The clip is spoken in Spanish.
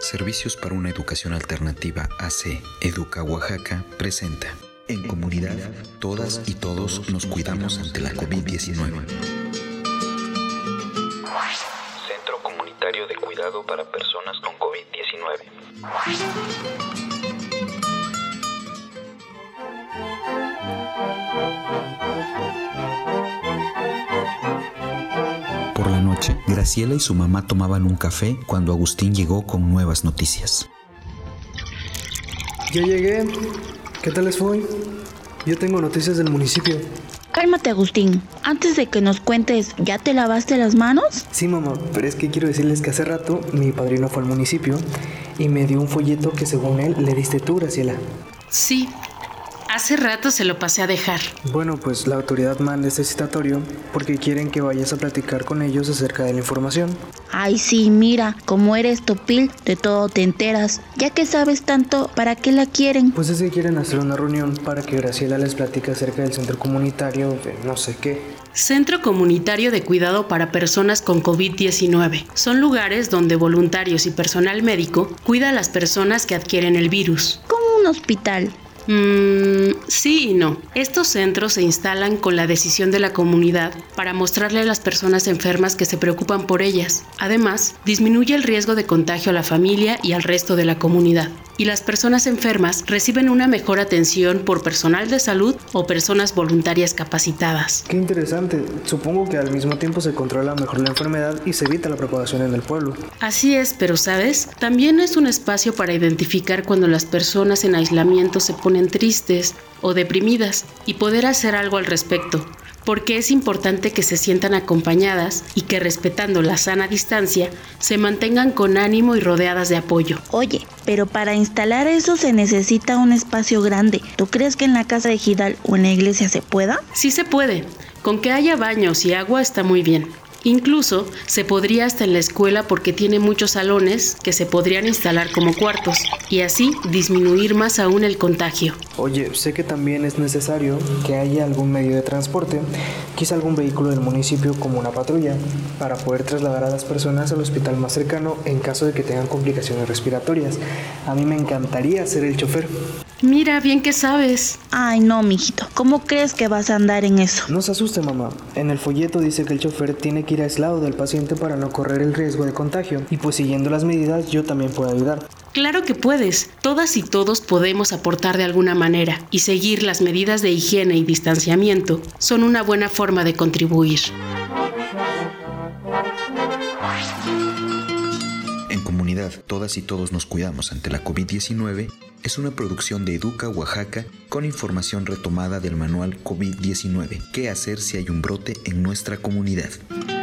Servicios para una Educación Alternativa AC Educa Oaxaca presenta: en comunidad, todas y todos nos cuidamos ante la COVID-19. Centro Comunitario de Cuidado para Personas con COVID-19. Por la noche, Graciela y su mamá tomaban un café cuando Agustín llegó con nuevas noticias. Ya llegué. ¿Qué tal les fue? Yo tengo noticias del municipio. Cálmate, Agustín. Antes de que nos cuentes, ¿ya te lavaste las manos? Sí, mamá, pero es que quiero decirles que hace rato mi padrino fue al municipio y me dio un folleto que según él le diste tú, Graciela. Sí, hace rato se lo pasé a dejar. Bueno, pues la autoridad manda este citatorio porque quieren que vayas a platicar con ellos acerca de la información. Ay, sí, mira, como eres topil, de todo te enteras. Ya que sabes tanto, ¿para qué la quieren? Pues es que quieren hacer una reunión para que Graciela les platique acerca del centro comunitario de no sé qué. Centro Comunitario de Cuidado para Personas con COVID-19. Son lugares donde voluntarios y personal médico cuida a las personas que adquieren el virus. Como un hospital. Sí y no. Estos centros se instalan con la decisión de la comunidad para mostrarle a las personas enfermas que se preocupan por ellas. Además, disminuye el riesgo de contagio a la familia y al resto de la comunidad. Y las personas enfermas reciben una mejor atención por personal de salud o personas voluntarias capacitadas. Qué interesante. Supongo que al mismo tiempo se controla mejor la enfermedad y se evita la propagación en el pueblo. Así es, pero ¿sabes? También es un espacio para identificar cuando las personas en aislamiento se ponen tristes o deprimidas y poder hacer algo al respecto, porque es importante que se sientan acompañadas y que, respetando la sana distancia, se mantengan con ánimo y rodeadas de apoyo. Oye, pero para instalar eso se necesita un espacio grande. ¿Tú crees que en la casa de Gidal o en la iglesia se pueda? Sí se puede, con que haya baños y agua está muy bien. Incluso se podría hasta en la escuela porque tiene muchos salones que se podrían instalar como cuartos y así disminuir más aún el contagio. Oye, sé que también es necesario que haya algún medio de transporte, quizá algún vehículo del municipio como una patrulla, para poder trasladar a las personas al hospital más cercano en caso de que tengan complicaciones respiratorias. A mí me encantaría ser el chofer. Mira, bien que sabes. Ay, no, mijito. ¿Cómo crees que vas a andar en eso? No se asuste, mamá. En el folleto dice que el chofer tiene que ir aislado del paciente para no correr el riesgo de contagio. Y pues siguiendo las medidas yo también puedo ayudar. Claro que puedes. Todas y todos podemos aportar de alguna manera y seguir las medidas de higiene y distanciamiento son una buena forma de contribuir. En comunidad, todas y todos nos cuidamos ante la COVID-19 es una producción de Educa Oaxaca con información retomada del manual COVID-19. ¿Qué hacer si hay un brote en nuestra comunidad?